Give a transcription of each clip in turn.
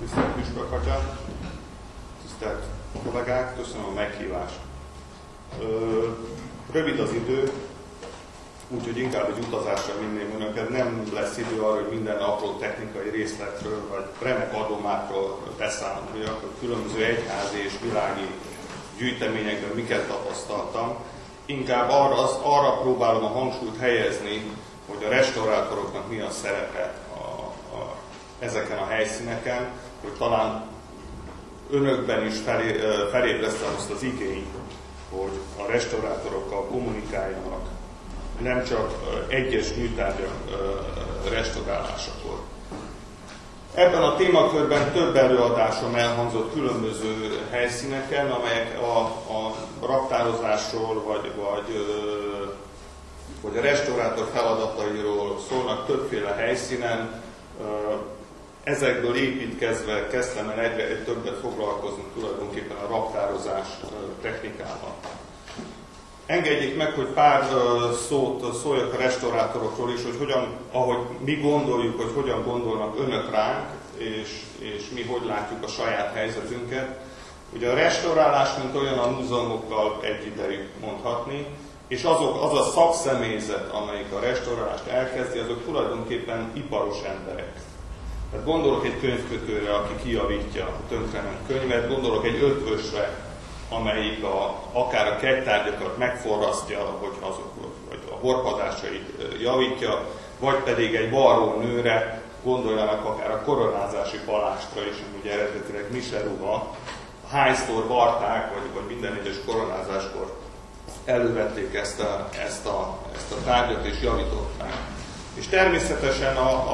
tisztelt Püspök atya, tisztelt kollégák, köszönöm a meghívást. Rövid az idő, úgyhogy inkább egy utazásra vinném önöket. Nem lesz idő arra, hogy minden apró technikai részletről, vagy remek adomákról beszámolom, hogy akkor különböző egyházi és világi gyűjteményekben miket tapasztaltam. Inkább arra próbálom a hangsúlyt helyezni, hogy a restaurátoroknak mi a szerepe ezeken a helyszíneken, hogy talán önökben is felébresztem azt az igényt, hogy a restaurátorokkal kommunikáljanak, nem csak egyes műtárgyak restaurálásakor. Ebben a témakörben több előadásom elhangzott különböző helyszíneken, amelyek a raktározásról vagy a restaurátor feladatairól szólnak többféle helyszínen. Ezekből építkezve kezdtem el egyre többet foglalkozni tulajdonképpen a raktározás technikával. Engedjék meg, hogy pár szót szóljak a restaurátorokról is, hogy ahogy mi gondoljuk, hogy hogyan gondolnak önök ránk, és mi hogy látjuk a saját helyzetünket. Ugye a restaurálás, mint olyan, a múzeumokkal egyidejű mondhatni, és az a szakszemélyzet, amelyik a restaurálást elkezdi, azok tulajdonképpen iparos emberek. Tehát gondolok egy könyvkötőre, aki kijavítja a tönkrement könyvet, gondolok egy ötvösre, amelyik akár a kegytárgyakat megforrasztja, vagy a horpadásait javítja, vagy pedig egy varrónőre, gondoljanak akár a koronázási palástra is, ami ugye eredetileg miseruha, hányszor varták, vagy minden egyes koronázáskor elővették ezt a tárgyat és javították. És természetesen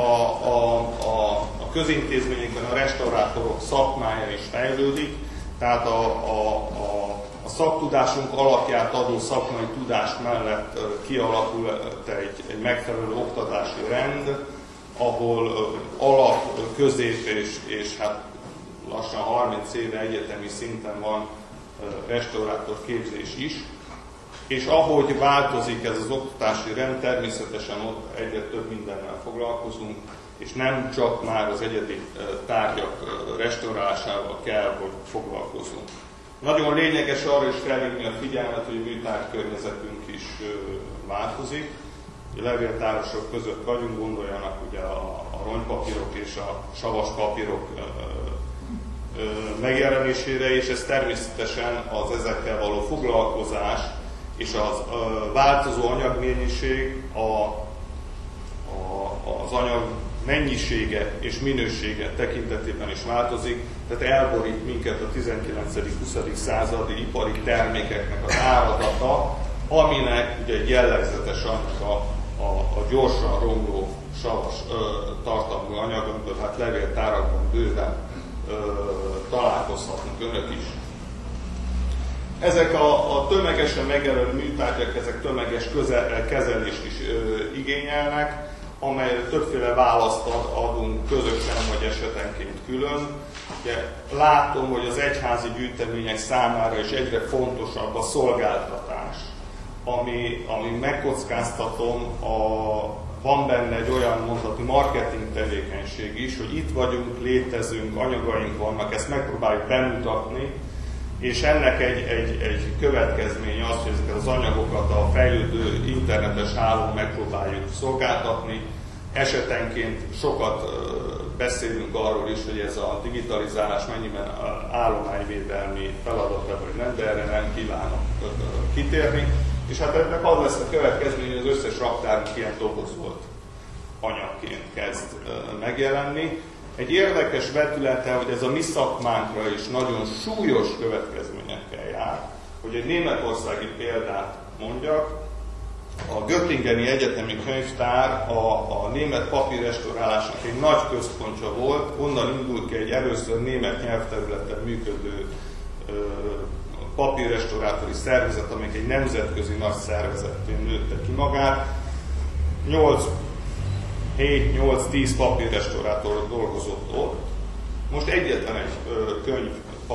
a közintézményekben a restaurátorok szakmája is fejlődik, tehát a szaktudásunk alapját adó szakmai tudás mellett kialakult egy megfelelő oktatási rend, ahol alap, közép és hát lassan 30 éve egyetemi szinten van restaurátor képzés is. És ahogy változik ez az oktatási rend, természetesen ott egyre több mindennel foglalkozunk, és nem csak már az egyedi tárgyak restaurálásával kell, hogy foglalkozunk. Nagyon lényeges arra is felhívni a figyelmet, hogy a műtárgy környezetünk is változik. A levéltárosok között vagyunk, gondoljanak ugye a rongypapírok és a savas papírok megjelenésére, és ez természetesen az ezekkel való foglalkozás és az változó anyagmennyiség, az anyag mennyisége és minősége tekintetében is változik, tehát elborít minket a 19.-20. századi ipari termékeknek az áradata, aminek ugye egy jellegzetes anyag a gyorsan romló savas tartalmú anyag, amiből hát levéltárakban bőven találkozhatnak önök is. Ezek a tömegesen megjelenő műtárgyak, ezek tömeges kezelést is igényelnek, amelyre többféle választ adunk közösen vagy esetenként külön. Ugye, látom, hogy az egyházi gyűjtemények számára is egyre fontosabb a szolgáltatás, ami megkockáztatom, van benne egy olyan mondhatni marketing tevékenység is, hogy itt vagyunk, létezünk, anyagaink vannak, ezt megpróbáljuk bemutatni, és ennek egy következménye az, hogy ezeket az anyagokat a fejlődő internetes hálón megpróbáljuk szolgáltatni. Esetenként sokat beszélünk arról is, hogy ez a digitalizálás mennyiben állományvédelmi feladata vagy nem, de erre nem kívánok kitérni. És hát ennek az lesz a következmény, hogy az összes raktárunk ilyen dobozolt anyagként kezd megjelenni. Egy érdekes vetülete, hogy ez a mi szakmánkra is nagyon súlyos következményekkel jár. Hogy egy németországi példát mondjak, a Göttingeni Egyetemi Könyvtár a német papírrestaurálásnak egy nagy központja volt, onnan indult ki egy először német nyelvterületen működő papírrestaurátori szervezet, amelyik egy nemzetközi nagy szervezetté nőtte ki magát. 7-8-10 papírrestaurátor dolgozott ott. Most egyetlen egy könyv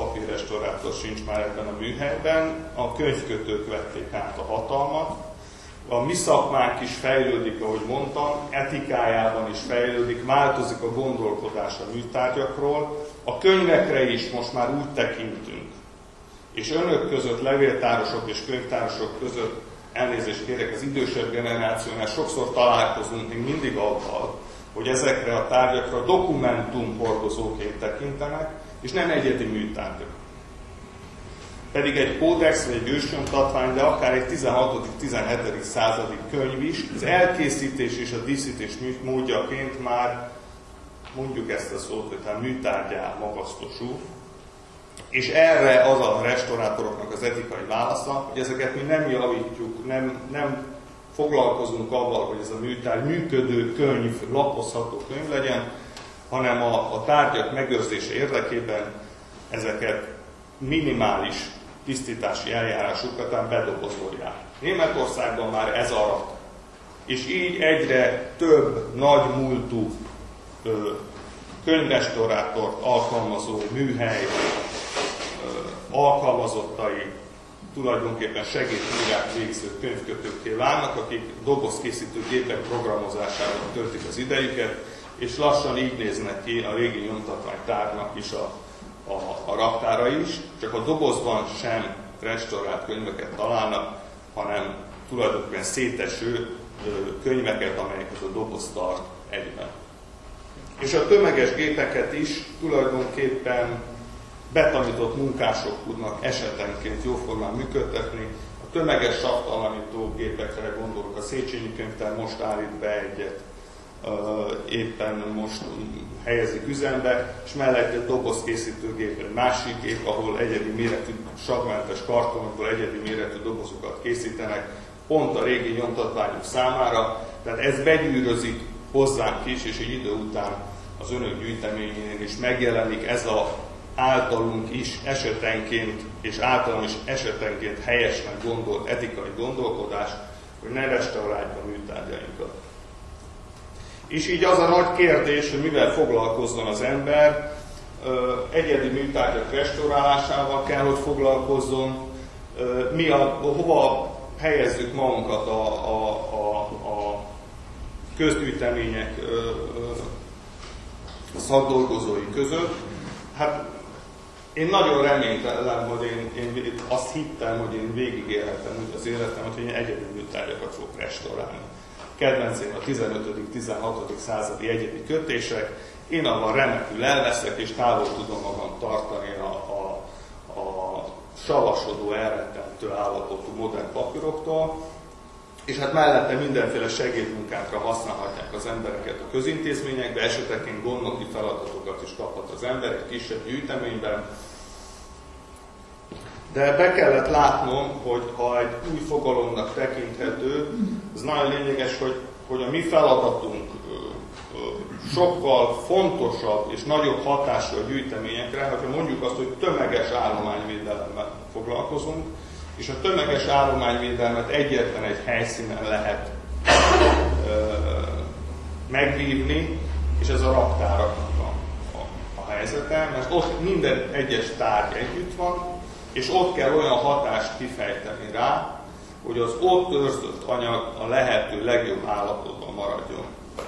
papírrestaurátor sincs már ebben a műhelyben. A könyvkötők vették át a hatalmat, A mi szakmánk is fejlődik, ahogy mondtam, etikájában is fejlődik, változik a gondolkodás a műtárgyakról. A könyvekre is most már úgy tekintünk. És önök között, levéltárosok és könyvtárosok között, elnézést kérek, az idősebb generációnál sokszor találkozunk még mindig avval, hogy ezekre a tárgyakra dokumentumhordozóként tekintenek, és nem egyedi műtárgyak. Pedig egy kódex, vagy egy ősnyomtatvány, de akár egy 16.-17. századi könyv is, az elkészítés és a díszítés módjaként már mondjuk ezt a szót, hogy hát műtárgyá magasztosul. És erre az a restaurátoroknak az etikai válasza, hogy ezeket mi nem javítjuk, nem foglalkozunk avval, hogy ez a műtárgy működő könyv, lapozható könyv legyen, hanem a tárgyak megőrzése érdekében ezeket minimális tisztítási eljárás után bedobozolják. Németországban már ez arat. És így egyre több nagy múltú könyvrestaurátort alkalmazó műhely alkalmazottai tulajdonképpen segédmunkát végző könyvkötőkké válnak, akik dobozkészítő gépek programozásával töltik az idejüket, és lassan így néznek ki a régi nyomtatványtárnak is a raktára is, csak a dobozban sem restaurált könyveket találnak, hanem tulajdonképpen széteső könyveket, amelyekhez a doboz tart egyben. És a tömeges gépeket is tulajdonképpen betanított munkások tudnak esetenként jóformán működtetni. A tömeges savtalanító gépekre gondolok, a Széchenyi Könyvtár most állít be egyet, éppen most helyezik üzembe, és mellett egy dobozkészítőgép, egy másik gép, ahol egyedi méretű, savmentes kartonokból egyedi méretű dobozokat készítenek, pont a régi nyomtatványok számára, tehát ez begyűrözik hozzánk is, és egy idő után az önök gyűjteményén is megjelenik ez a általunk is esetenként, és általán is esetenként helyesnek gondolt etikai gondolkodás, hogy ne restauráljuk a műtárgyainkat. És így az a nagy kérdés, hogy mivel foglalkozzon az ember, egyedi műtárgyak restaurálásával kell, hogy foglalkozzon, hova helyezzük magunkat a közgyűjtemények szakdolgozói között. Hát én nagyon remélem, hogy én azt hittem, hogy én végigélhettem úgy az életemet, hogy én egyedi műtárgyakat fogok restaurálni. Kedvencém a 15.-16. századi egyedi kötések, én abban remekül elveszek, és távol tudom magam tartani a savasodó, elrettentő állapotú modern papíroktól, és hát mellette mindenféle segédmunkákra használhatják az embereket a közintézményekbe, esetenként gondnoki feladatokat is kaphat az ember egy kisebb gyűjteményben. De be kellett látnom, hogy ha egy új fogalomnak tekinthető, ez nagyon lényeges, hogy a mi feladatunk sokkal fontosabb és nagyobb hatású a gyűjteményekre, hogyha mondjuk azt, hogy tömeges állományvédelemmel foglalkozunk, és a tömeges állományvédelmet egyetlen egy helyszínen lehet megvívni, és ez a raktáraknak a helyzete, mert ott minden egyes tárgy együtt van, és ott kell olyan hatást kifejteni rá, hogy az ott őrzött anyag a lehető legjobb állapotban maradjon.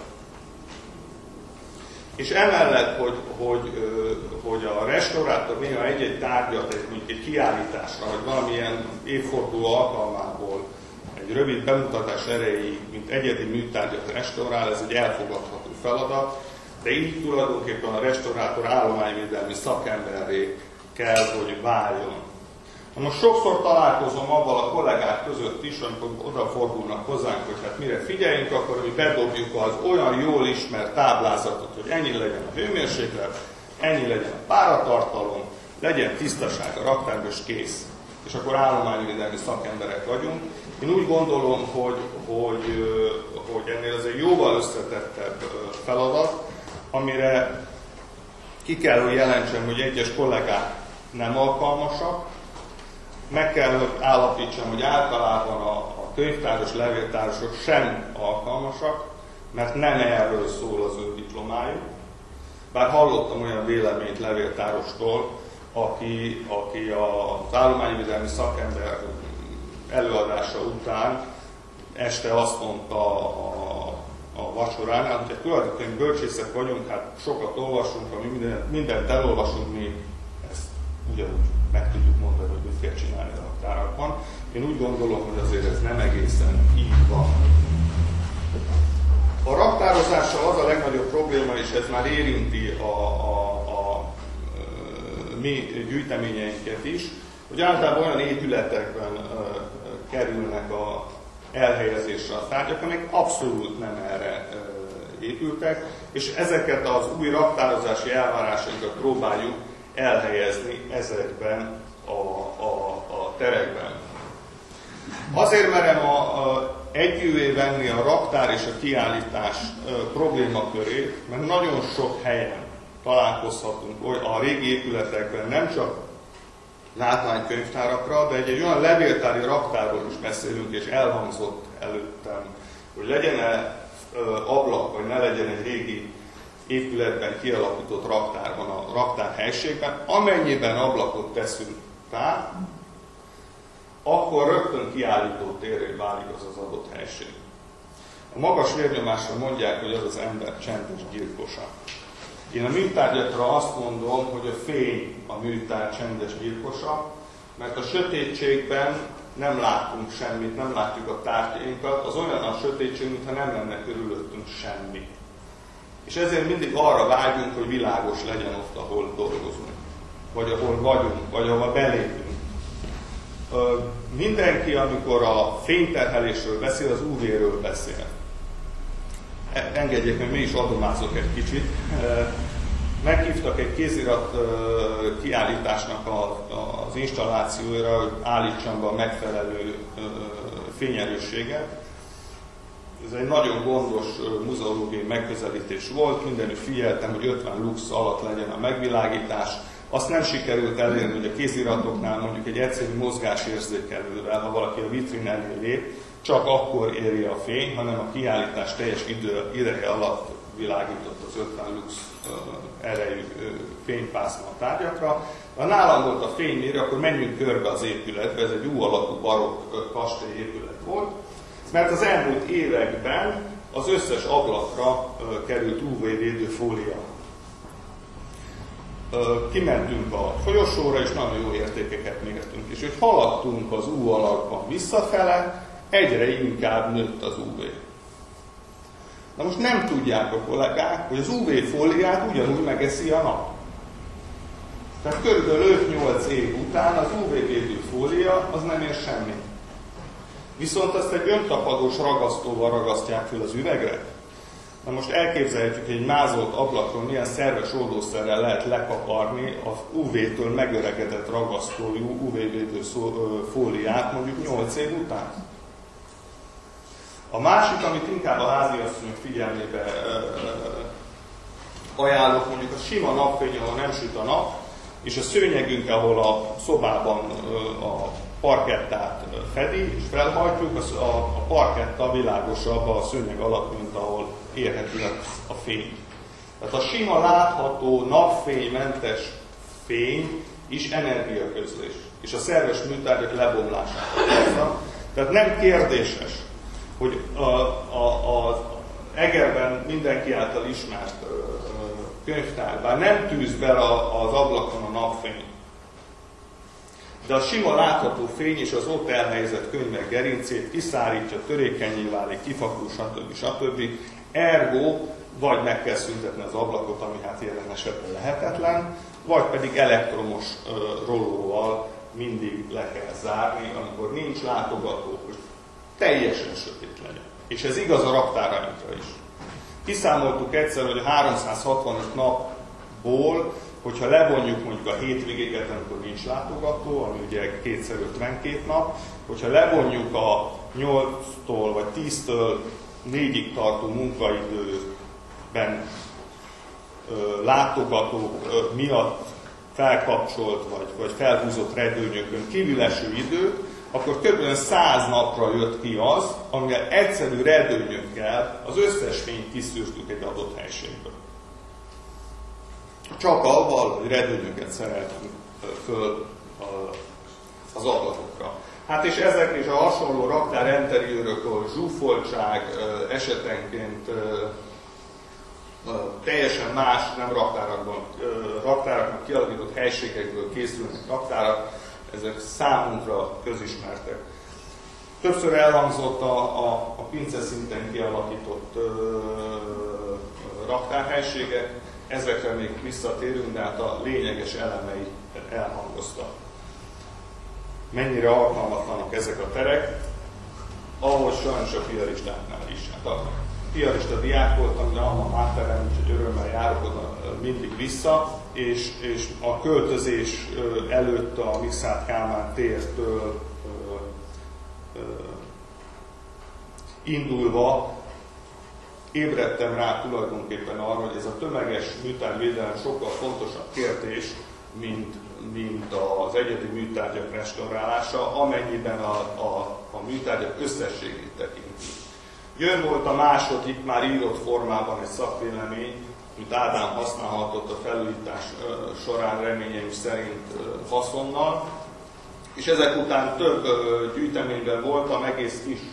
És emellett, hogy a restaurátor néha egy-egy tárgyat, mondjuk egy kiállításra, vagy valamilyen évforduló alkalmából egy rövid bemutatás erejéig, mint egyedi műtárgyat restaurál, ez egy elfogadható feladat, de így tulajdonképpen a restaurátor állományvédelmi szakemberré kell, hogy váljon. Most sokszor találkozom avval a kollégák között is, amikor odafordulnak hozzánk, hogy hát mire figyeljünk, akkor mi bedobjuk az olyan jól ismert táblázatot, hogy ennyi legyen a hőmérséklet, ennyi legyen a páratartalom, legyen tisztaság a raktárban, és kész. És akkor állományvédelmi szakemberek vagyunk. Én úgy gondolom, hogy ennél ez egy jóval összetettebb feladat, amire ki kell, hogy jelentsem, hogy egyes kollégák nem alkalmasak. Meg kell, hogy állapítsam, hogy általában a könyvtáros, levéltárosok sem alkalmasak, mert nem erről szól az ő diplomájuk. Bár hallottam olyan véleményt levéltárostól, aki az állományvédelmi szakember előadása után este azt mondta a vacsoránál, hogy tulajdonképpen bölcsészek vagyunk, hát sokat olvasunk, ami mindent elolvasunk, mi ezt ugyanúgy meg tudjuk mondani, hogy mit kell csinálni a raktárakban. Én úgy gondolom, hogy azért ez nem egészen így van. A raktározással az a legnagyobb probléma, és ez már érinti a mi gyűjteményeinket is, hogy általában olyan épületekben kerülnek elhelyezésre a tárgyak, amelyek abszolút nem erre épültek, és ezeket az új raktározási elvárásainkat próbáljuk elhelyezni ezekben a terekben. Azért merem együvé venni a raktár és a kiállítás problémakörét, mert nagyon sok helyen találkozhatunk a régi épületekben, nem csak látványkönyvtárakra, de egy olyan levéltári raktárról is beszélünk, és elhangzott előttem, hogy legyen-e ablak, vagy ne legyen egy régi épületben kialakított raktárban, a raktárhelyiségben, amennyiben ablakot teszünk rá, akkor rögtön kiállító térré válik az adott helység. A magas vérnyomásra mondják, hogy az az ember csendes gyilkosa. Én a műtárgyakra azt mondom, hogy a fény a műtárgy csendes gyilkosa, mert a sötétségben nem látunk semmit, nem látjuk a tárgyainkat, az olyan a sötétség, mintha nem lenne körülöttünk semmi. És ezért mindig arra vágyunk, hogy világos legyen ott, ahol dolgozunk, vagy ahol vagyunk, vagy ahol belépünk. Mindenki, amikor a fényterhelésről beszél, az UV-ről beszél. Engedjék meg, mi is adomázok egy kicsit. Meghívtak egy kézirat kiállításnak az installációra, hogy állítsam be a megfelelő fényerősséget. Ez egy nagyon gondos muzeológiai megközelítés volt, mindenütt figyeltem, hogy 50 lux alatt legyen a megvilágítás. Azt nem sikerült elérni, hogy a kéziratoknál mondjuk egy egyszerű mozgásérzékelővel, ha valaki a vitrin elé lép, csak akkor éri a fény, hanem a kiállítás teljes ideje alatt világított az 50 lux erejű fénypászma a tárgyakra. Ha nálam volt a fénymérő, akkor menjünk körbe az épületbe, ez egy U alakú barokk kastély épület volt, mert az elmúlt években az összes ablakra került UV-védő fólia. Kimentünk a folyosóra, és nagyon jó értékeket mértünk. És hogy haladtunk az U alakban visszafele, egyre inkább nőtt az UV. Na most nem tudják a kollégák, hogy az UV fóliát ugyanúgy megeszi a nap. Tehát körülbelül 5-8 év után az UV-védő fólia az nem ér semmit. Viszont azt egy öntapadós ragasztóval ragasztják fel az üvegre. Na most elképzeljük, hogy egy mázolt ablakról milyen szerves oldószerrel lehet lekaparni az UV-től megöregedett ragasztójú UV-védő fóliát mondjuk 8 év után. A másik, amit inkább a háziasszonyok figyelmébe ajánlok, mondjuk a sima napfény, ahol nem süt a nap, és a szőnyegünk, ahol a szobában a parkettát fedi, és felhajtjuk, a parketta világosabb a szőnyeg alatt, mint ahol érhető a fény. Tehát a sima, látható, napfénymentes fény is energiaközlés, és a szerves műtárgyak lebomlását okozza. Tehát nem kérdéses, hogy az Egerben mindenki által ismert könyvtár, bár nem tűz be az ablakon a napfény, de a sima látható fény és az ott elhelyezett könyvek gerincét kiszárítja, törékenyé válik, kifakul, stb. Ergo, vagy meg kell szüntetni az ablakot, ami hát jelen esetben lehetetlen, vagy pedig elektromos rollóval mindig le kell zárni, amikor nincs látogató, hogy teljesen sötét legyen. És ez igaz a raktárainkra is. Kiszámoltuk egyszer, hogy a 365 napból, hogyha levonjuk mondjuk a hétvégéket, amikor nincs látogató, ami ugye 2x52 nap, hogyha levonjuk a 8-tól vagy 10-től 4-ig tartó munkaidőben látogatók miatt felkapcsolt vagy felhúzott redőnyökön kívüleső időt, akkor kb. 100 napra jött ki az, amivel egyszerű redőnyökkel az összes fényt kiszűrtük egy adott helységből. Csak avval, hogy redőnyöket szereltünk föl az ablakokra. Hát és ezek és a hasonló raktár interiőrök, zsúfoltság esetenként teljesen más, nem raktáraknak kialakított helységekből készülnek raktárak, ezek számunkra közismertek. Többször elhangzott a pince szinten kialakított raktárhelységek, ezekre még visszatérünk, de hát a lényeges elemei elhangoztak. Mennyire alkalmatlanak ezek a terek, ahhoz sajnos a piaristáknál is. Hát a piarista diák voltam, de alma máterem, úgyhogy örömmel járok oda mindig vissza, és a költözés előtt a Mikszáth Kálmán tértől indulva ébredtem rá tulajdonképpen arra, hogy ez a tömeges műtárgyvédelem sokkal fontosabb kérdés, mint az egyedi műtárgyak restaurálása, amennyiben a műtárgyak összességét tekinti. Jön volt a második, már írott formában egy szakvélemény, amit Ádám használhatott a felújítás során reményeim szerint haszonnal, és ezek után több gyűjteményben voltam, egész kis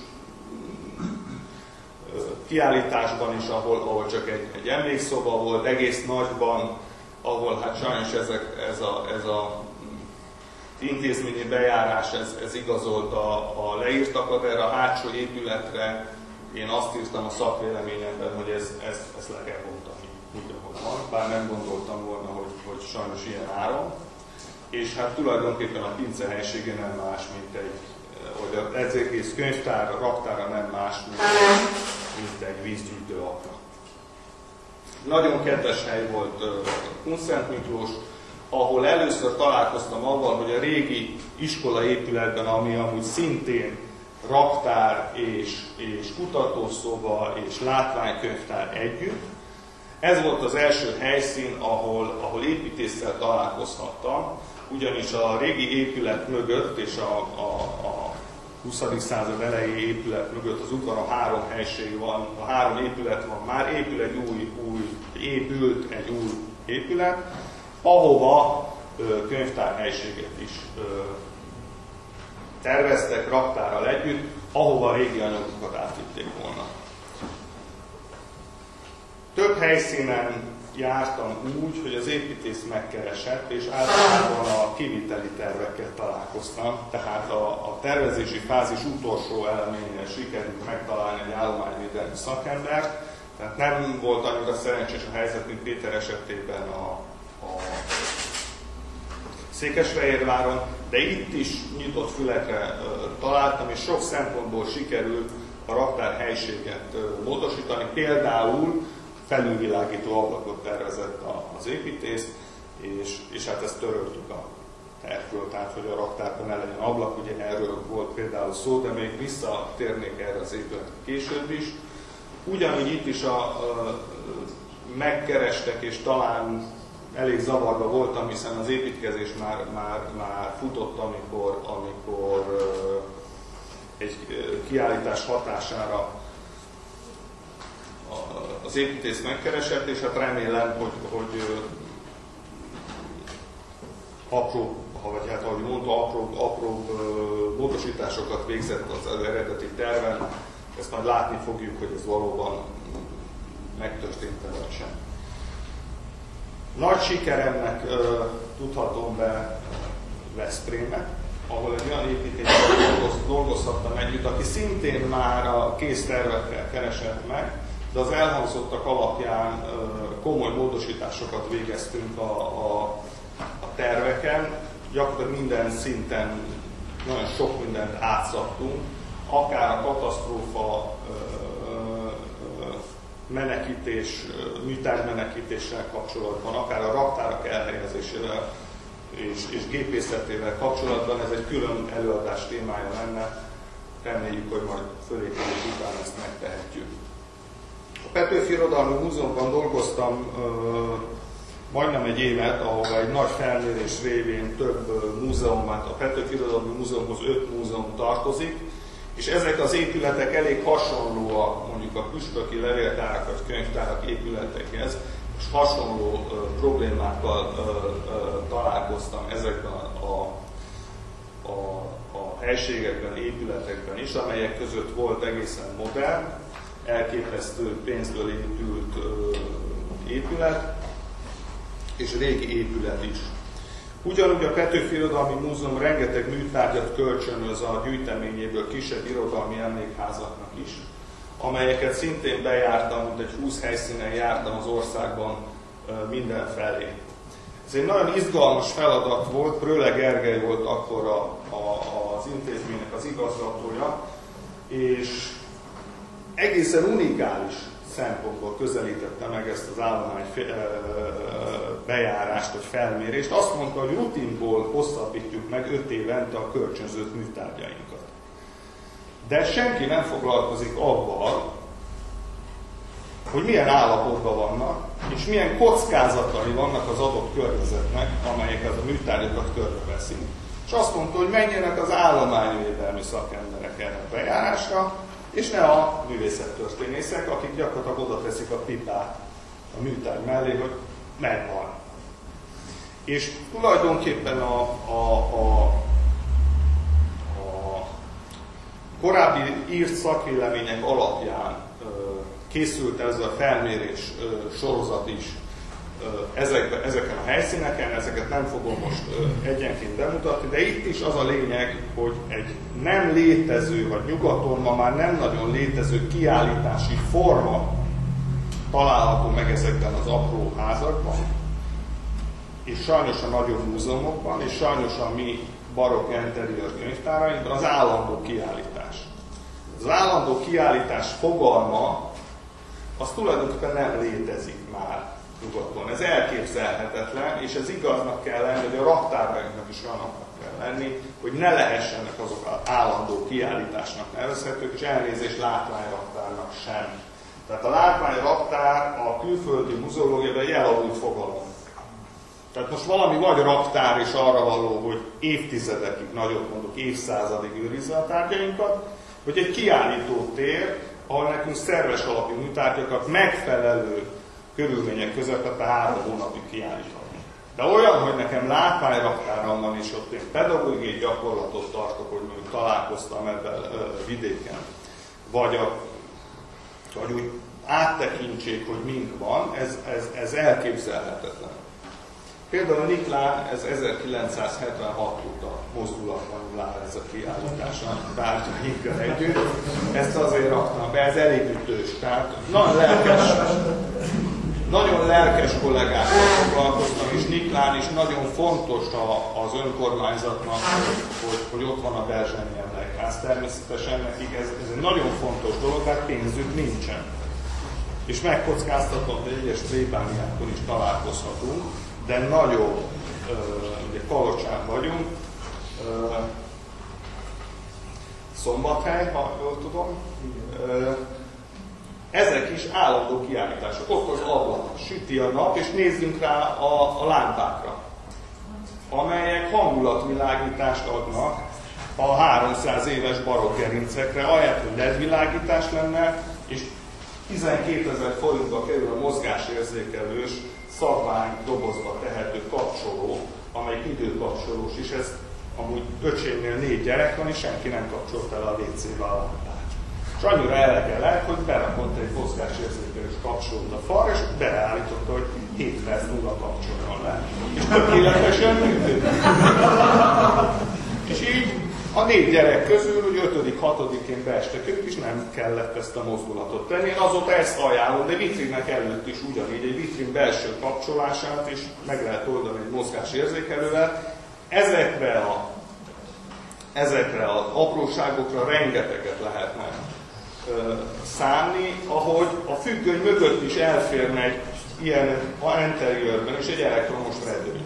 kiállításban is, ahol csak egy emlékszoba volt, egész nagyban, ahol hát sajnos ez a intézményi bejárás ez igazolta a leírtakat. Erre a hátsó épületre én azt írtam a szakvéleményemben, hogy ezt le kell bontani, úgy ahogy van, bár nem gondoltam volna, hogy sajnos ilyen áron. És hát tulajdonképpen a pince helysége nem más, hogy az egész könyvtár, raktára nem más, mint egy vízgyűjtő akna. Nagyon kedves hely volt Kunszent Miklós, ahol először találkoztam avval, hogy a régi iskola épületben, ami amúgy szintén raktár és kutatószoba és látványkönyvtár együtt, ez volt az első helyszín, ahol építésszel találkozhattam, ugyanis a régi épület mögött és a 20. század elejé épület mögött az udvaron 3 helység van, a 3 épület van már, épült egy új épület, ahova könyvtárhelységet is terveztek raktárral együtt, ahova a régi anyagokat átvitték volna. Több helyszínen jártam úgy, hogy az építész megkeresett, és általában a kiviteli tervekkel találkoztam. Tehát a tervezési fázis utolsó eleménél sikerült megtalálni egy állományvédelmi szakembert. Tehát nem volt annyira szerencsés a helyzet, mint Péter esetében a Székesfehérváron, de itt is nyitott fülekre találtam, és sok szempontból sikerült a raktárhelységet módosítani. Például felülvilágító ablakot tervezett az építész, és hát ezt töröltük a tervből, tehát hogy a raktárban ne legyen ablak, ugye erről volt például szó, de még visszatérnék erre az épületre később is. Ugyanígy itt is megkerestek, és talán elég zavarba voltam, hiszen az építkezés már futott, amikor egy kiállítás hatására az építész megkeresett, és hát remélem, hogy apró, vagy hát ahogy mondta, apró módosításokat végzett az eredeti terven. Ezt majd látni fogjuk, hogy ez valóban megtörtént vagy sem. Nagy sikeremnek tudhatom be Veszprémet, ahol egy olyan építésben dolgozhattam együtt, aki szintén már a kész tervekkel keresett meg, de az elhangzottak alapján komoly módosításokat végeztünk a terveken. Gyakorlatilag minden szinten nagyon sok mindent átszabtunk, akár a katasztrófa menekítés, műtárgymenekítéssel kapcsolatban, akár a raktárak elhelyezésével és gépészetével kapcsolatban, ez egy külön előadás témája lenne. Reméljük, hogy majd fölépülés után ezt megtehetjük. A Petőfi Irodalmi Múzeumban dolgoztam majdnem egy évet, ahol egy nagy felmérés révén több múzeum, a Petőfi Irodalmi Múzeumhoz 5 múzeum tartozik, és ezek az épületek elég hasonlóak mondjuk a püspöki levéltárak vagy könyvtárak épületekhez, és hasonló problémákkal találkoztam ezekben a helységekben, épületekben is, amelyek között volt egészen modern, elképesztő pénzből épült épület, és régi épület is. Ugyanúgy a Petőfi Irodalmi Múzeum rengeteg műtárgyat kölcsönöz a gyűjteményéből kisebb irodalmi emlékházaknak is, amelyeket szintén bejártam, mint egy 20 helyszínen jártam az országban mindenfelé. Ez egy nagyon izgalmas feladat volt, Pröle Gergely volt akkor az intézménynek az igazgatója, és egészen unikális szempontból közelítette meg ezt az állomány bejárást vagy felmérést. Azt mondta, hogy rutinból hosszabbítjuk meg 5 évente a kölcsönzött műtárgyainkat. De senki nem foglalkozik avval, hogy milyen állapotban vannak, és milyen kockázatai vannak az adott környezetnek, amelyeket a műtárgyakat körbeveszik. És azt mondta, hogy menjenek az állományvédelmi szakemberek erre a bejárásra, és ne a művészettörténészek, akik gyakorlatilag oda teszik a pipát a műtárgy mellé, hogy megvan. És tulajdonképpen a korábbi írt szakvélemények alapján készült ez a felmérés sorozat is ezeken a helyszíneken, ezeket nem fogom most egyenként bemutatni, de itt is az a lényeg, hogy egy nem létező, vagy nyugaton ma már nem nagyon létező kiállítási forma található meg ezekben az apró házakban, és sajnos a nagyobb múzeumokban, és sajnos a mi barokk interiőr könyvtárainkban az állandó kiállítás. Az állandó kiállítás fogalma az tulajdonképpen nem létezik már nyugaton. Ez elképzelhetetlen, és ez igaznak kell lenni, hogy a raktárainknak is olyanoknak kell lenni, hogy ne lehessenek azok az állandó kiállításnak nevezhetők, és elnézést látványraktárnak sem. Tehát a látványraktár a külföldi muzeológiában egy elavult fogalom. Tehát most valami vagy raktár és arra való, hogy évtizedekig, nagyobb mondok, évszázadig őrizze a tárgyainkat, vagy egy kiállító tér, ahol nekünk szerves alapú műtárgyakat megfelelő körülmények között, tehát 3 hónapig kiállítani. De olyan, hogy nekem látványraktáram van, és ott én pedagógiai gyakorlatot tartok, hogy mondjuk találkoztam ebben vidéken, vagy úgy áttekintsék, hogy mink van, ez elképzelhetetlen. Például a Niklán ez 1976 óta mozdulatlanul áll ez a kiállítás a tárgyainkkal együtt. Ezt azért raktam be, ez elég ütős. Tehát nagyon lelkes kollégákkal foglalkoztam, és Niklán is nagyon fontos az önkormányzatnak, hogy ott van a Berzsenyi Emlékház. Természetesen nekik ez egy nagyon fontos dolog, tehát pénzük nincsen. És megkockáztatom, hogy egyes plébániákon is találkozhatunk, de nagyobb, ugye Kalocsán vagyunk, Szombathely, ha jól tudom, ezek is állandó kiállítások. Ott az ablak, süti a nap, és nézzünk rá a lámpákra, amelyek hangulatvilágítást adnak a 300 éves barokk gerincekre, ahelyett, hogy LED-világítás lenne, és 12 000 forintba kerül a mozgásérzékelős, szabvány dobozba tehető kapcsoló, amely időkapcsolós is, ez amúgy öcsémnél 4 gyerek van, és senki nem kapcsolt el a WC-be a lámpát. És annyira elege lehet, hogy berakott egy mozgásérzékelős kapcsolót a falra, és beállította, hogy 7 perc múlva kapcsoljon le. És tökéletesen működik. És így a 4 gyerek közül, hogy 5.-6-én beestek ők, és nem kellett ezt a mozdulatot tenni. Én azóta ezt ajánlom, de vitrinnek előtt is ugyanígy, egy vitrin belső kapcsolását is meg lehet oldani egy mozgásérzékelővel. Ezekre az apróságokra rengeteget lehetne számni, ahogy a függöny mögött is elférne egy ilyen interiőrben is egy elektromos redőny.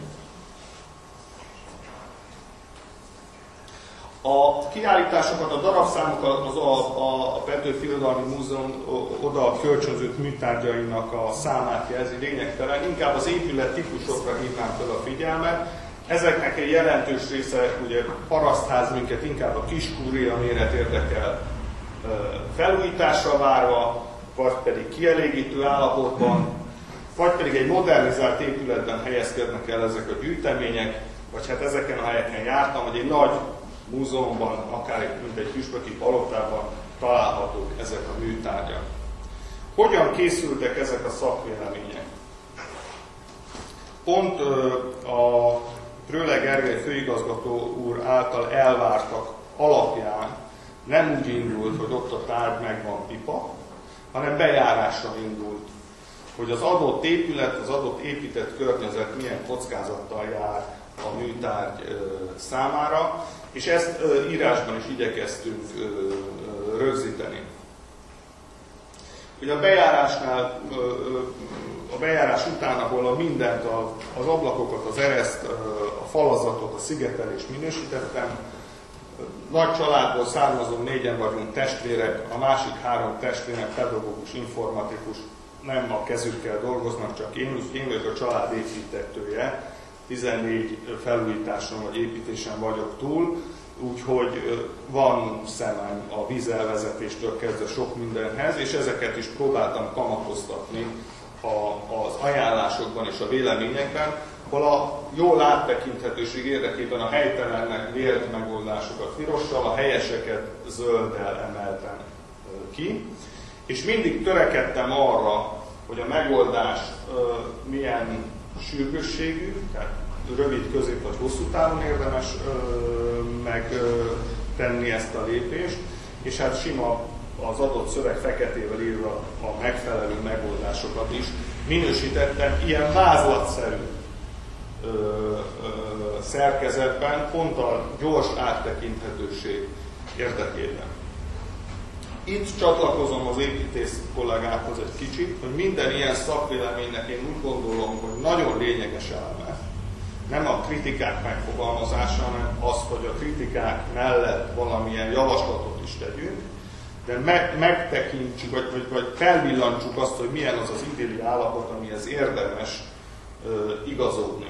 A kiállításokat, a darabszámokat a Petőfi Irodalmi Múzeum oda kölcsönzött műtárgyainak a számát jelzi, lényegtelen. Inkább az épület típusokra hívnám fel a figyelmet. Ezeknek egy jelentős része, ugye parasztház, minket inkább a kiskúria méret érdekel felújításra várva, vagy pedig kielégítő állapotban, vagy pedig egy modernizált épületben helyezkednek el ezek a gyűjtemények, vagy hát ezeken a helyeken jártam, hogy egy nagy múzeumban, akár mint egy püspöki palotában találhatók ezek a műtárgyak. Hogyan készültek ezek a szakvélemények? Pont a Prölle Gergely főigazgató úr által elvártak alapján nem úgy indult, hogy ott a tárgy meg van pipa, hanem bejárással indult, hogy az adott épület, az adott épített környezet milyen kockázattal jár a műtárgy számára, és ezt írásban is igyekeztünk rögzíteni. Ugye a bejárásnál, a bejárás után, ahol mindent, az ablakokat, az ereszt, a falazatot, a szigetelést minősítettem, nagy családból származó, 4-en vagyunk testvérek, a másik 3 testvérek pedagógus, informatikus, nem a kezükkel dolgoznak, csak én vagyok a család építettője, 14 felújításon vagy építésen vagyok túl, úgyhogy van szemem a vízelvezetéstől kezdve sok mindenhez, és ezeket is próbáltam kamatoztatni az ajánlásokban és a véleményekben, ahol a jól áttekinthetőség érdekében a helytelennek vélt megoldásokat pirossal, a helyeseket zölddel emeltem ki, és mindig törekedtem arra, hogy a megoldás milyen sürgősségű, tehát rövid, közép vagy hosszú távon érdemes megtenni ezt a lépést, és hát sima az adott szöveg feketével írva a megfelelő megoldásokat is minősítettem ilyen vázlatszerű szerkezetben, pont a gyors áttekinthetőség érdekében. Itt csatlakozom az építész kollégákhoz egy kicsit, hogy minden ilyen szakvéleménynek én úgy gondolom, hogy nagyon lényeges eleme, nem a kritikák megfogalmazása, hanem az, hogy a kritikák mellett valamilyen javaslatot is tegyünk, de megtekintsük, vagy felvillantsuk azt, hogy milyen az az idilli állapot, amihez érdemes igazodni.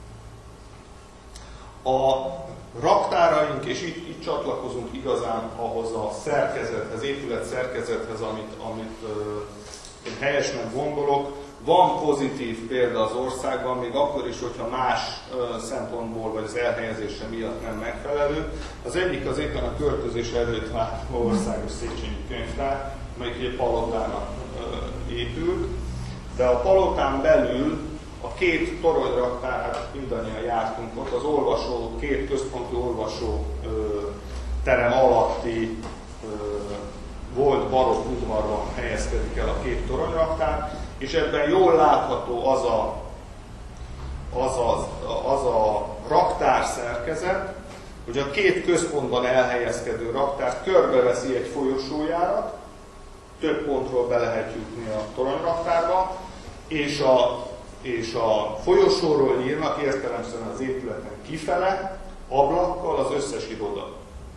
A raktáraink, és itt csatlakozunk igazán ahhoz a szerkezethez, épület szerkezethez, amit én helyesnek gondolok. Van pozitív példa az országban, még akkor is, hogyha más szempontból, vagy az elhelyezése miatt nem megfelelő. Az egyik az éppen a költözés előtt várható országos Széchenyi Könyvtár, amelyik egy palotának épült, de a palotán belül a 2 toronyraktár, hát mindannyian jártunk ott, az olvasó, 2 központi olvasó terem alatti volt barokk udvarban helyezkedik el a 2 toronyraktár, és ebben jól látható az a raktár szerkezet, hogy a 2 központban elhelyezkedő raktár körbeveszi egy folyosójárat, több pontról be lehet jutni a toronyraktárba, és a folyosóról nyírnak értelemszerűen az épületen kifele, ablakkal az összes iroda.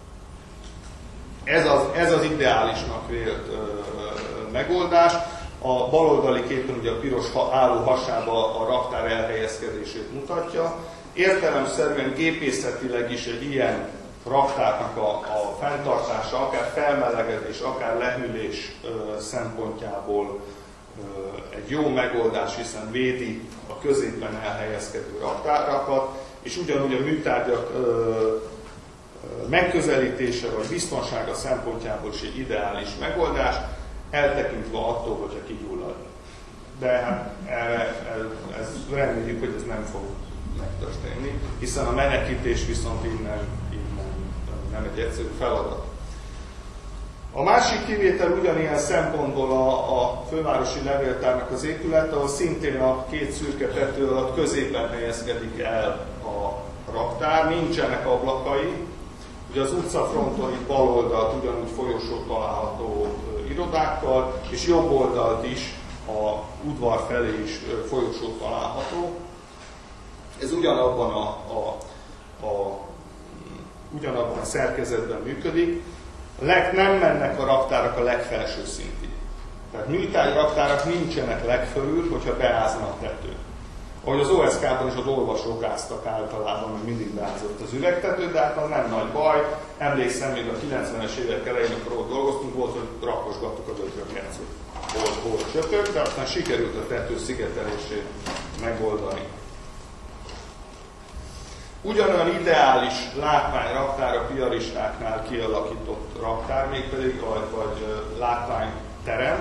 Ez az ideálisnak vélt megoldás. A baloldali képen ugye a piros álló hasába a raktár elhelyezkedését mutatja. Értelemszerűen gépészetileg is egy ilyen raktárnak a fenntartása, akár felmelegedés, akár lehűlés szempontjából egy jó megoldás, hiszen védi a középen elhelyezkedő raktárakat, és ugyanúgy a műtárgyak megközelítése vagy biztonsága szempontjából is egy ideális megoldás, eltekintve attól, hogyha kigyullad. De hát reméljük, hogy ez nem fog megtörténni, hiszen a menekítés viszont innen nem egy egyszerű feladat. A másik kivétel ugyanilyen szempontból a fővárosi levéltárnak az épület, ahol szintén a 2 szürke tető alatt középen helyezkedik el a raktár, nincsenek ablakai. Ugye az utcafronton itt bal oldalt ugyanúgy folyosó található irodákkal, és jobb oldalt is a udvar felé is folyosó található. Ez ugyanabban ugyanabban a szerkezetben működik. Nem mennek a raktárak a legfelső szintig. Tehát műtárgy raktárak nincsenek legfölül, hogyha beáznak tetőn. Ahogy az OSK-ban is az olvasók áztak általában, hogy mindig beázott az üvegtető, de hát az nem nagy baj. Emlékszem, még a 90-es évek elején, amikor ott dolgoztunk, volt, hogy rakosgattuk az ökröket, hogy hol csöpök, de aztán sikerült a tető szigetelését megoldani. Ugyanolyan ideális látványraktár a piaristáknál kialakított raktár, mégpedig vagy látványterem,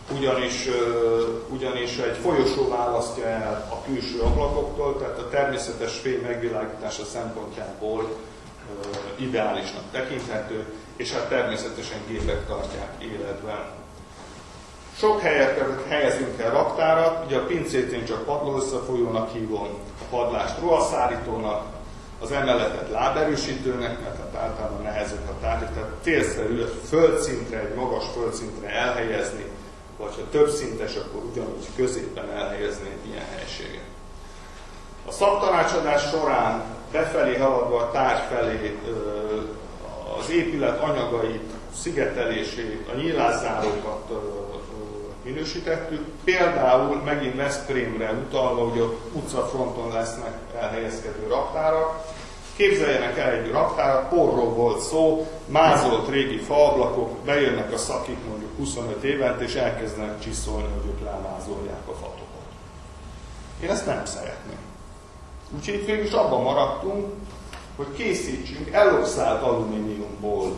ugyanis egy folyosó választja el a külső ablakoktól, tehát a természetes fény megvilágítása szempontjából ideálisnak tekinthető, és hát természetesen gépek tartják életben. Sok helyet helyezünk el raktárat, ugye a pincét én csak padlóösszefolyónak hívom, a padlást rohaszárítónak, az emeletet láberősítőnek, mert hát általában nehezek a tárgyak, tehát célszerű földszintre, egy magas földszintre elhelyezni, vagy ha több szintes, akkor ugyanúgy középen elhelyezni egy ilyen helységet. A szaktanácsadás során befelé haladva a tárgy felé az épület anyagait, szigetelését, a nyílászárókat minősítettük. Például megint Veszprémre utalva, hogy ott utcafronton lesznek elhelyezkedő raktárak. Képzeljenek el egy raktárat, porról volt szó, mázolt régi faablakok, bejönnek a szakik mondjuk 25 évente, és elkezdenek csiszolni, hogy ők lemázolják a fatokat. Én ezt nem szeretném. Úgyhogy itt végül is abban maradtunk, hogy készítsünk eloxált alumíniumból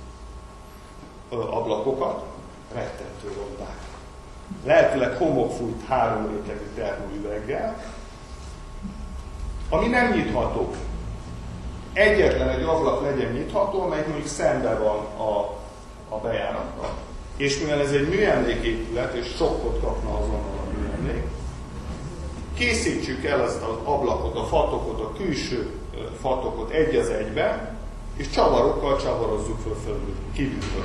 ablakokat, rettentő rondák. Lehetőleg homokfújt 3 rétegű termóüveggel, ami nem nyitható. Egyetlen egy ablak legyen nyitható, amely mondjuk szembe van a bejárattal. És mivel ez egy műemléképület, és sokkot kapna azonnal a műemlék, készítsük el ezt az ablakot, a fatokot, a külső fatokot egy az egybe, és csavarokkal csavarozzuk fölfelül, kívülről.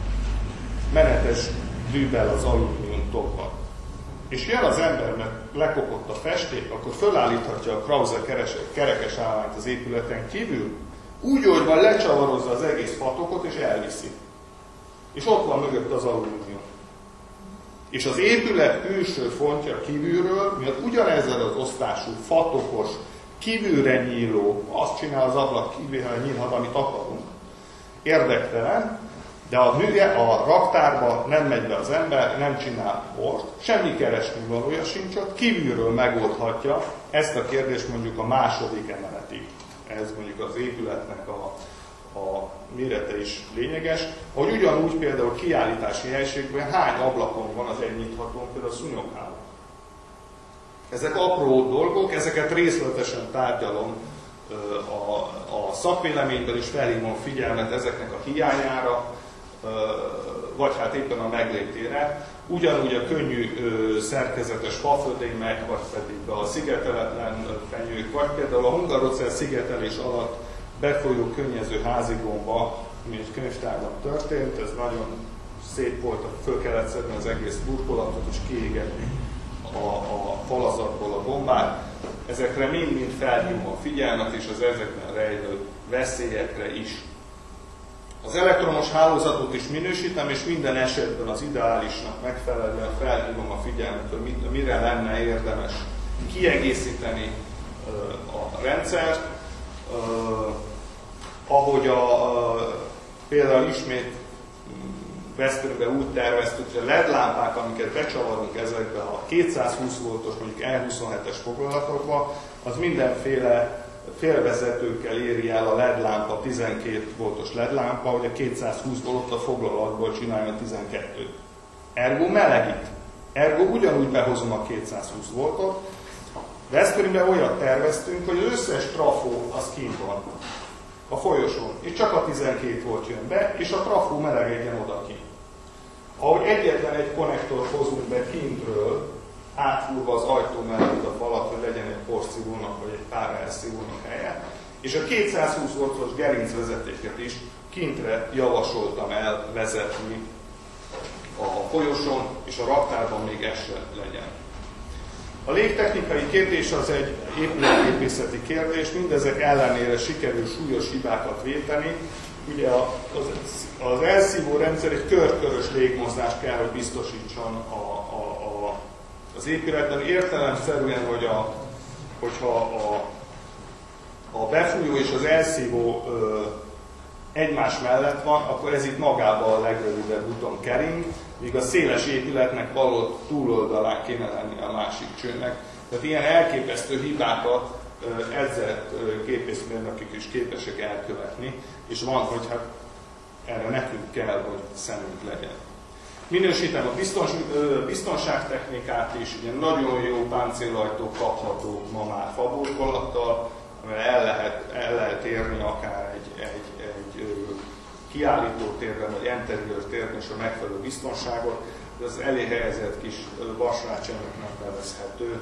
Menetes dűbbel az alumínium tokban. És jön az ember, mert lekopott a festék, akkor fölállíthatja a Krause kerekes állványt az épületen kívül, úgy, hogy majd lecsavarozza az egész fatokot, és elviszi. És ott van mögött az alumínium. És az épület külső fontja kívülről, miatt ugyanezzel az osztású, fatokos, kívülre nyíló, azt csinál az ablak kívülre nyílhat, amit akarunk. Érdektelen, de a raktárba nem megy be az ember, nem csinál bort, semmi keresni valója sincs ott, kívülről megoldhatja ezt a kérdést mondjuk a második emeletig. Ez mondjuk az épületnek a mérete is lényeges, hogy ugyanúgy például kiállítási helységben hány ablakon van az egy nyithatón, például a szúnyogháló. Ezek apró dolgok, ezeket részletesen tárgyalom a szakvéleményben is, felhívom figyelmet ezeknek a hiányára, vagy hát éppen a meglétére. Ugyanúgy a könnyű szerkezetes fafödémek, vagy pedig a szigeteletlen fenyők, vagy például a hungarocell szigetelés alatt befolyó könnyező házigomba, ami egy könyvtárban történt, ez nagyon szép volt, föl kellett szedni az egész burkolatot és kiégetni a falazatból a gombát. Ezekre mind-mind felhívom a figyelmet, és az ezekben rejlő veszélyekre is. Az elektromos hálózatot is minősítem, és minden esetben az ideálisnak megfelelően felhívom a figyelmet, hogy mire lenne érdemes kiegészíteni a rendszert. Ahogy például ismét Veszprémben úgy terveztük, hogy a LED lámpák, amiket becsavarunk ezekbe a 220 voltos, mondjuk E27-es foglalatokba, az mindenféle félvezetőkkel éri el a LED lámpa, 12 voltos LED lámpa, hogy a 220 volt a foglalatból csinálja 12-t. Ergo melegít. Ergo ugyanúgy behozom a 220 voltot. Veszprémben olyat terveztünk, hogy az összes trafó az kint van a folyosón, és csak a 12 volt jön be, és a trafó melegedjen oda ki. Ahogy egyetlen egy konnektort hozunk be kintről, átfúrva az ajtó mellett a falat, hogy legyen egy porszívónak vagy egy pár elszívónak helye, és a 220 voltos gerincvezetéket is kintre javasoltam elvezetni a folyosón, és a raktárban még ez sem legyen. A légtechnikai kérdés az egy épületgépészeti kérdés, mindezek ellenére sikerül súlyos hibákat véteni. Ugye az elszívó rendszer egy körkörös légmozgást kell, hogy biztosítson az épületben. Értelemszerűen, hogyha a befújó és az elszívó egymás mellett van, akkor ez itt magában a legrövidebb úton kering, míg a széles épületnek való túloldalán kéne lenni a másik csőnek. Tehát ilyen elképesztő hibákat edzett gépészmérnökök is képesek elkövetni, és van, hogy hát erre nekünk kell, hogy szemünk legyen. Minősítem a biztonságtechnikát is, ugye nagyon jó páncélajtók kaphatók ma már faburkolattal, amivel el lehet érni akár egy kiállítótérben vagy interiőr térben is a megfelelő biztonságot, de az elé helyezett kis vasrácsemeknek nevezhető.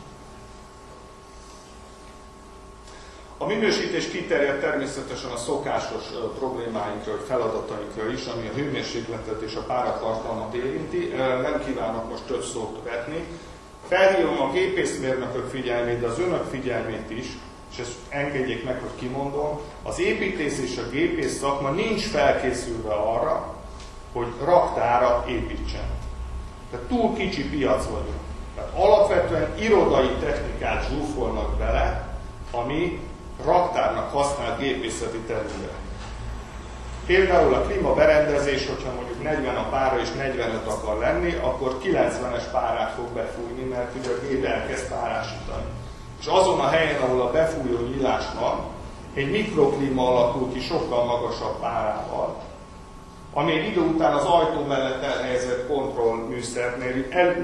A minősítés kiterjed természetesen a szokásos problémáinkra, vagy feladatainkra is, ami a hőmérsékletet és a páratartalmat érinti. Nem kívánok most több szót vetni. Felhívom a gépészmérnökök figyelmét, de az önök figyelmét is, és ezt engedjék meg, hogy kimondom, az építész és a gépész szakma nincs felkészülve arra, hogy raktárat építsen. Tehát túl kicsi piac vagyunk. Tehát alapvetően irodai technikát zsúfolnak bele, ami raktárnak használt gépészeti terület. Például a klímaberendezés, hogyha mondjuk 40 a pára és 45 akar lenni, akkor 90-es párát fog befújni, mert ugye a gép elkezd párásítani. És azon a helyen, ahol a befújó nyílás van, egy mikroklíma alakul ki sokkal magasabb párával, ami egy idő után az ajtó mellett elhelyezett kontrollműszernél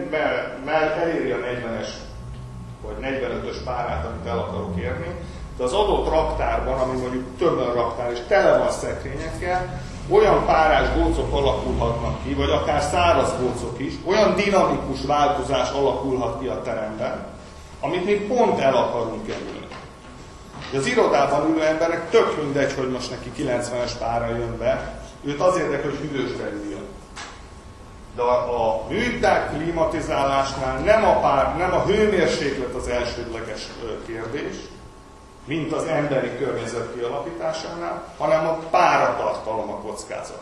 eléri a 40-es vagy 45-ös párát, amit el akarok érni, de az adott raktárban, ami mondjuk tömörraktár és tele van szekrényekkel, olyan párás gócok alakulhatnak ki, vagy akár száraz gócok is, olyan dinamikus változás alakulhat ki a teremben, amit mi pont el akarunk kerülni. Az irodában ülő embernek tök mindegy, hogy most neki 90-es pára jön be, őt az érdekel, hogy hűvösre üljön. De a műtárgy klimatizálásnál nem a hőmérséklet az elsődleges kérdés, mint az emberi környezet kialakításánál, hanem a páratartalom a kockázat.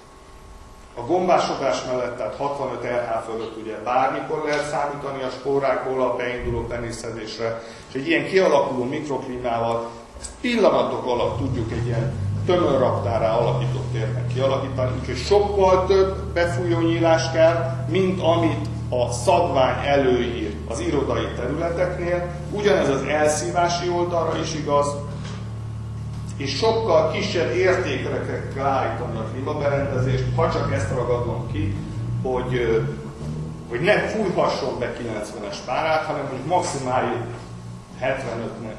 A gombásodás mellett, tehát 65 RH fölött ugye bármikor lehet számítani a spórákból a beinduló penészedésre, és egy ilyen kialakuló mikroklímával ezt pillanatok alatt tudjuk egy ilyen tömörraktárrá alakított térben kialakítani, úgyhogy sokkal több befújónyílás kell, mint amit a szabvány előír az irodai területeknél. Ugyanez az elszívási oldalra is igaz, és sokkal kisebb értékre kell állítani a klímaberendezést, ha csak ezt ragadom ki, hogy ne fújhasson be 90-es párát, hanem hogy maximális 75-nek.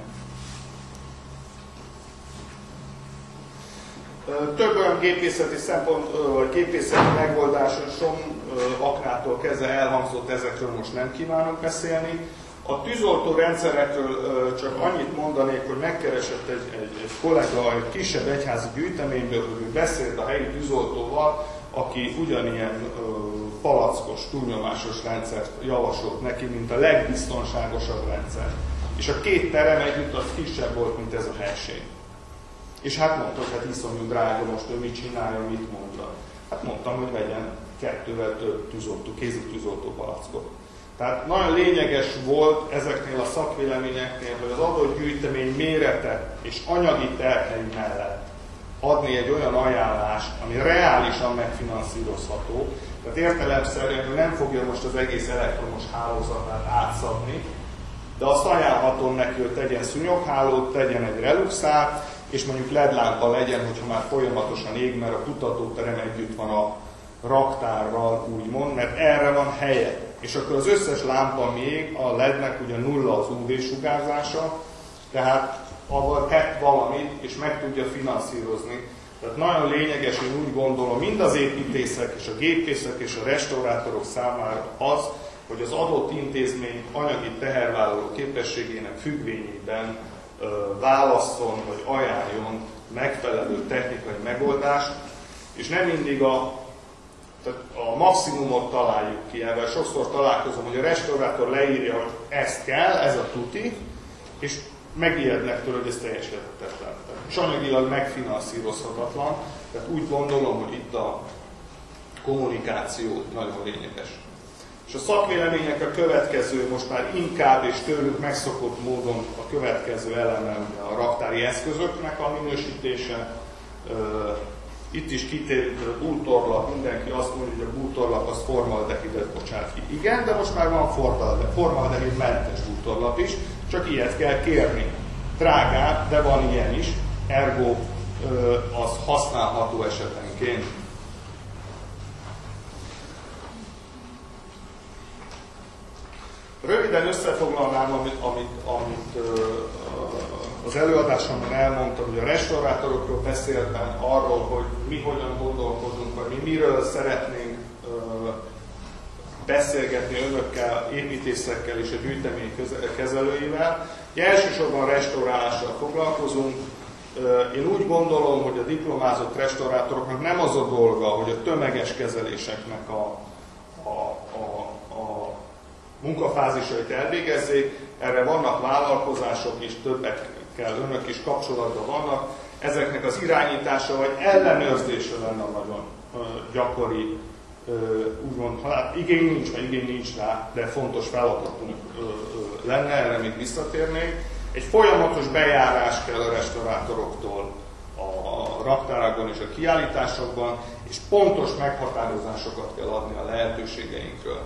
Több olyan gépészeti szempont, vagy gépészeti megoldáson aknától kezdve elhangzott, ezekről most nem kívánok beszélni. A tűzoltó rendszerekről csak annyit mondanék, hogy megkeresett egy kollega egy kisebb egyházi gyűjteményből, hogy ő beszélt a helyi tűzoltóval, aki ugyanilyen palackos, túlnyomásos rendszert javasolt neki, mint a legbiztonságosabb rendszer. És a két terem együtt az kisebb volt, mint ez a helység. És hát mondta, hogy hát iszonyú drága, most ő mit csinálja, mit mondja. Hát mondtam, hogy vegyen 2-vel több kézi tűzoltó palackot. Tehát nagyon lényeges volt ezeknél a szakvéleményeknél, hogy az adott gyűjtemény mérete és anyagi terhei mellett adni egy olyan ajánlást, ami reálisan megfinanszírozható. Tehát értelemszerűen nem fogja most az egész elektromos hálózatát átszabni, de azt ajánlhatom neki, hogy tegyen szúnyoghálót, tegyen egy reluxát, és mondjuk LED lámpa legyen, hogyha már folyamatosan ég, mert a kutatóterem együtt van a raktárral, úgymond, mert erre van helye. És akkor az összes lámpa, ami ég, a LED-nek ugye nulla az UV-sugárzása, tehát avval tett valamit, és meg tudja finanszírozni. Tehát nagyon lényeges, én úgy gondolom, mind az építészek, és a gépészek, és a restaurátorok számára az, hogy az adott intézmény anyagi tehervállaló képességének függvényében válasszon, vagy ajánljon megfelelő technikai megoldást, és nem mindig a maximumot találjuk ki, ebben sokszor találkozom, hogy a restaurátor leírja, hogy ezt kell, ez a tuti, és megijednek tőle, hogy ez teljesíthetetlen. És anyagilag megfinanszírozhatatlan, tehát úgy gondolom, hogy itt a kommunikáció nagyon lényeges. És a szakvélemények a következő, most már inkább és tőlük megszokott módon a következő eleme a raktári eszközöknek a minősítése. Itt is kitérít a bútorlap, mindenki azt mondja, hogy a bútorlap az formaldehidet bocsát ki. Igen, de most már van formaldehid mentes bútorlap is, csak ilyet kell kérni. Drágább, de van ilyen is, ergo az használható esetenként. Röviden összefoglalnám, amit az előadásomban elmondtam, hogy a restaurátorokról beszéltem, arról, hogy mi hogyan gondolkodunk, vagy mi miről szeretnénk beszélgetni önökkel, építészekkel és a gyűjtemény kezelőivel. Elsősorban a restaurálással foglalkozunk. Én úgy gondolom, hogy a diplomázott restaurátoroknak nem az a dolga, hogy a tömeges kezeléseknek a munkafázisait elvégezzék. Erre vannak vállalkozások is, többekkel önök is kapcsolatban vannak. Ezeknek az irányítása vagy ellenőrzése lenne nagyon gyakori, úgymond, hát igény nincs rá, de fontos feladatunk lenne, erre még visszatérnék. Egy folyamatos bejárás kell a restaurátoroktól a raktárakban és a kiállításokban, és pontos meghatározásokat kell adni a lehetőségeinkről.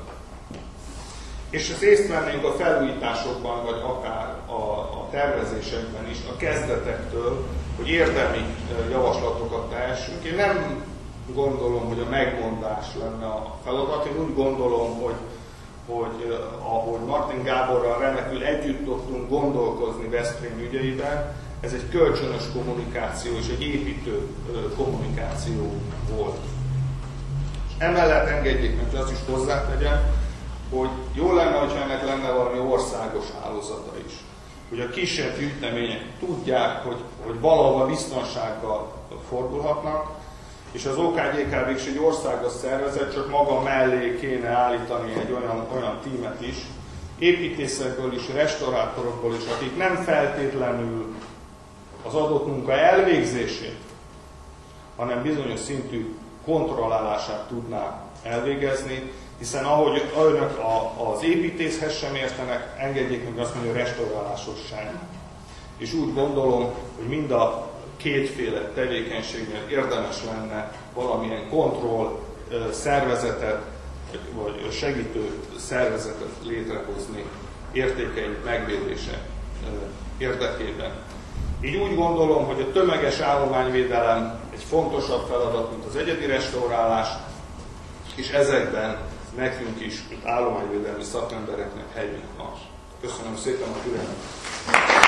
És ezt részt vennénk a felújításokban, vagy akár a tervezésekben is, a kezdetektől, hogy érdemi javaslatokat tehessünk. Én nem gondolom, hogy a megmondás lenne a feladat. Én úgy gondolom, hogy ahogy Martin Gáborral remekül együtt tudtunk gondolkozni Veszprém ügyeiben, ez egy kölcsönös kommunikáció és egy építő kommunikáció volt. És emellett engedjék meg, hogy azt is hozzátegyem, hogy jó lenne, hogyha ennek lenne valami országos hálózata is. Hogy a kisebb gyűjtemények tudják, hogy valahol biztonsággal fordulhatnak, és az OKGKV is egy országos szervezet, csak maga mellé kéne állítani egy olyan tímet is, építészekből is, restaurátorokból is, akik nem feltétlenül az adott munka elvégzését, hanem bizonyos szintű kontrollálását tudná elvégezni, hiszen ahogy önök az építészhez sem értenek, engedjék meg azt mondani, hogy a restauráláshoz sem. És úgy gondolom, hogy mind a kétféle tevékenységnél érdemes lenne valamilyen kontroll szervezetet, vagy segítő szervezetet létrehozni értékeink megvédése érdekében. Így úgy gondolom, hogy a tömeges állományvédelem egy fontosabb feladat, mint az egyedi restaurálás, és ezekben nekünk is, mint állományvédelmi szakembereknek helyünk van. Köszönöm szépen a türelmet!